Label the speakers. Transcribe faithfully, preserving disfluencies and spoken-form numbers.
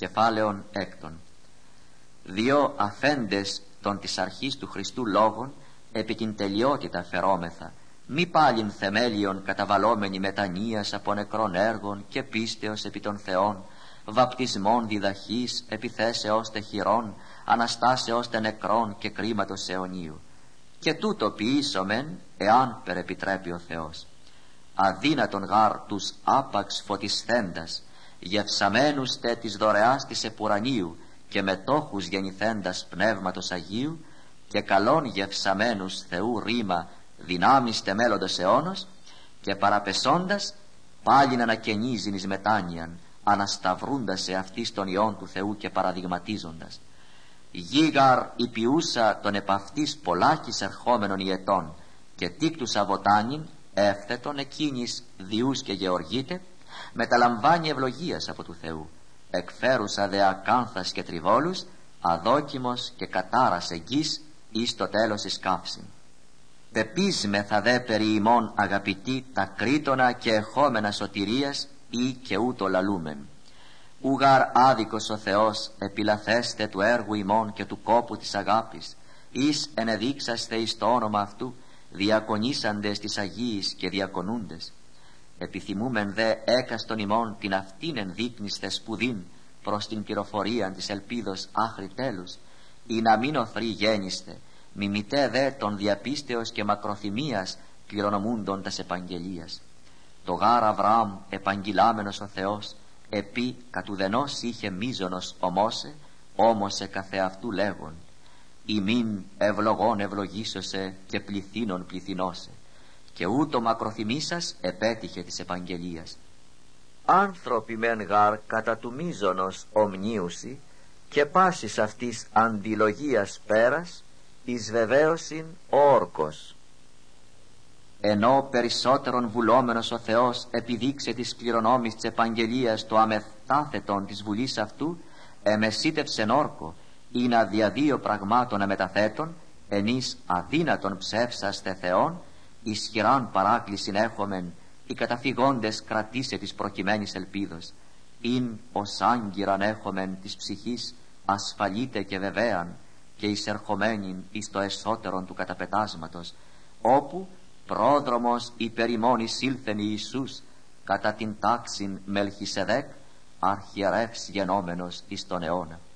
Speaker 1: Κεφάλαιον έκτον. Δύο αφέντες των της αρχής του Χριστού λόγων επί την τελειότητα φερόμεθα, μη πάλιν θεμέλιον καταβαλόμενοι μετανοίας από νεκρών έργων και πίστεως επί των Θεών, βαπτισμών διδαχής, επιθέσεως τε χειρών, αναστάσεως τε νεκρών και κρίματος αιωνίου. Και τούτο ποιήσομεν, εάν περεπιτρέπει ο Θεός. Αδύνατον γάρ τους άπαξ φωτισθέντας, γευσαμένους τε της δωρεάς της επουρανίου και μετόχους γεννηθέντας πνεύματος Αγίου, και καλών γευσαμένους Θεού ρήμα δυνάμεις τε μέλλοντος αιώνος, και παραπεσώντας πάλιν ανακαινίζειν εις μετάνοιαν, ανασταυρούντας σε αυτής των ιών του Θεού και παραδειγματίζοντας. Γίγαρ υπιούσα των επαυτής πολλάκις ερχόμενων ιετών, και τίκτουσα βοτάνιν εύθετον εκείνης διούς και γεωργείτε, μεταλαμβάνει ευλογίας από του Θεού. Εκφέρουσα δε ακάνθας και τριβόλους, αδόκιμος και κατάρας εγγύς εις το τέλος εις καύσιν. Πεπίσμεθα δε περί ημών αγαπητοί τα κρίτωνα και εχόμενα σωτηρίας ή και ούτω λαλούμεν. Ουγαρ άδικος ο Θεός επιλαθέστε του έργου ημών και του κόπου της αγάπης, εις ενεδείξαστε εις το όνομα αυτού διακονήσαντες της Αγίης και διακονούντες. Επιθυμούμεν δε έκαστον ημών την αυτήν ενδείκνυστε σπουδήν προς την πληροφορία της ελπίδος άχρη τέλους, ή να μην οθροί γέννηστε, μιμητέ δε των διαπίστεως και μακροθυμίας κληρονομούντων τας επαγγελίας. Το γάρ Αβραάμ επαγγειλάμενος ο Θεός, επί κατουδενός είχε μίζωνος ομόσε, όμως σε καθεαυτού λέγον, ημίν ευλογών ευλογήσωσε και πληθύνων πληθυνώσε, και ούτω μακροθυμήσας επέτυχε της επαγγελίας. Άνθρωποι μεν γάρ κατά του μίζωνος ομνίουσι, και πάσης αυτής αντιλογίας πέρας, εις βεβαίωσιν ο όρκος. Ενώ περισσότερον βουλόμενος ο Θεός επιδείξε της κληρονόμης της επαγγελίας το αμεθάθετον της βουλής αυτού, εμεσίτευσεν όρκο, ή να δια δύο πραγμάτων αμεταθέτων, ενείς αδύνατον ψεύσαστε Θεόν, ισχυράν παράκλησιν έχομεν, οι καταφυγόντες κρατήσε της προκειμένης ελπίδος, ειν ως άγκυραν έχομεν της ψυχής ασφαλείτε και βεβαίαν, και εισερχομένην εις το εσώτερον του καταπετάσματος, όπου πρόδρομος υπερημών εισήλθεν Ιησούς κατά την τάξην Μελχισεδέκ, αρχιερεύς γενόμενος εις τον αιώνα.